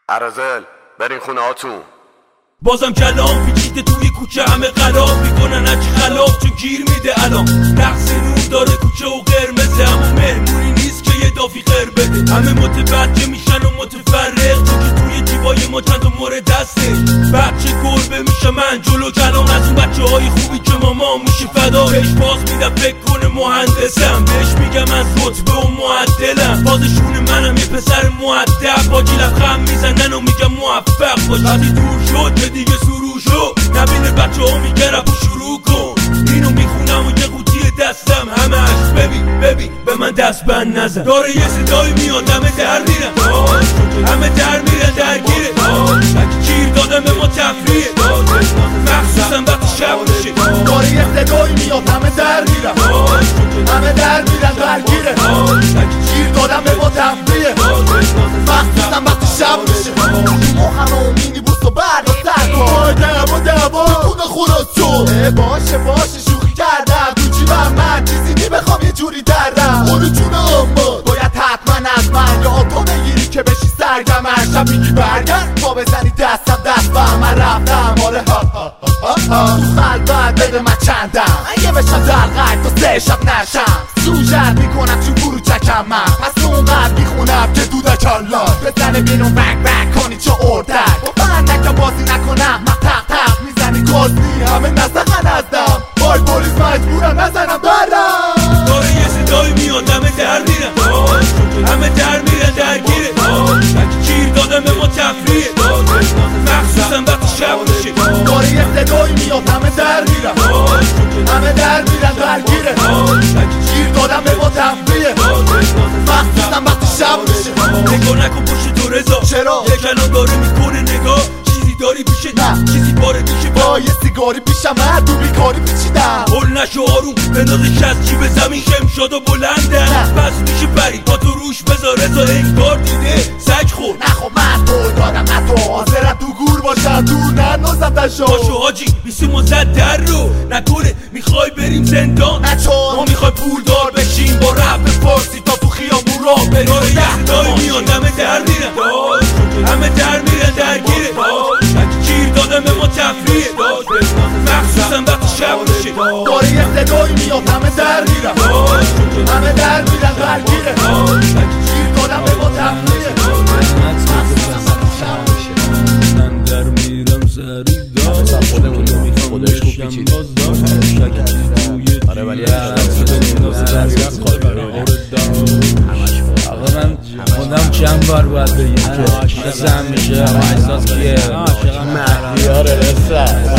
ارازل برین خونه هاتون. بازم کلام پیچیده توی کوچه، همه قلاب میکنن هرچی خلاف چون گیر میده الان. نقص نور داره کوچه و قرمزه، اما مهمونی نیست که یه دافی قر بده. همه متوجه میشن و متفرق چون که توی جیبای ما چند تا مورد دسته. بچه گربه میشه من جلو کلام از اون بچه های خوبی که ماما میشه فدا. بهش باز میدم فکر کنه مهندسم، بهش میگم از رتبه و معدلم. بازشون منم یه پسر مؤدب، با جیلم خم میزنن و میگم موفق باش. وقتی دور شد که دیگه سرو شد، نبینه بچه ها میگه رپ شروع کن. اینو میخونم و یه قوطی دستم همش ببین به من دست بند نزن. داره یه صدایی میاد همه در میرن، همه در میرن درگیره. گیر دادم به ما تفریه، مخصوصا وقتی شب میشه. داره یه صدایی میاد همه در میرن، همه در میرن درگیره. گیر دادم به ما تفریه، مخصوصا وقتی شب میشه. مخمه و مینی بوست و برد و سرکن دعوا خونه خونت شد. باشه شوخی کردم تو جیبم من چیزی نمیخوام یه جوری دردم. اونو جونه اما باید حتما از من یا تو بگیری که بشی سرگمن. شب میگی برگرد با بزنی دست من رفتم. آره تو خلوت بده من چندم اگه بشم در قید تا 3 شب نشم. سوژت میکنم چون برو چکم من، پس اونقدر میخونم که دودکم لاد بزنه بینون بک کنی چه اردک. با بندکم بازی نکنم من تق میزنی گازنی همه نزدن ازدم. وای پلیس مجبورم نزنم برم. داره یه صدایی میاد همه در میرن، همه در میرن درگیره. گیر دادم به ما تفریه، مخصوصا وقتی شب میشه. داره یه صدایی میاد همه در میرن، همه در میرن درگیره. گیر دادم به ما تفریه، مخصوصا وقتی شب میشه. نگاه نکن پشت تو رضا، چرا؟ یه کلام داره میکنه نگاه. چیزی داری پیشه نه، چیزی باره پیشه با یه سیگاری پیشم من تو بیکاری پیچیدم. هل نشو آروم بندازش از جیب زمین شمشاد و بلنده. پس میشه پری با تو روش بذار رضا انگار دیده سگ خور. نخو من تو دادم نه تو حاضرم تو گور باشم دور ننازم دشو. باشو حاجی بیسیم و زد در رو نکنه میخوای بریم زندان. نه چون ما میخوای پولدار بشیم با رپ فارسی تا تو خیابون راه بریم. داره یه صدایی میاد همه در میرن، همه در میرن درگیره. گیر دادم به ما تفریه، مخصوصا وقتی شب میشه. داره یه صدایی میاد همه در میرن، همه در میرن درگیره. گیر دادم به ما تفریه، مخصوصا وقتی شب میشه. من در میرم سری دار خودش خوب پیچید. آره ولی آقا من خودم چند بار باید بگیم که مثل همیشه احساس کیه مهدیاره رسه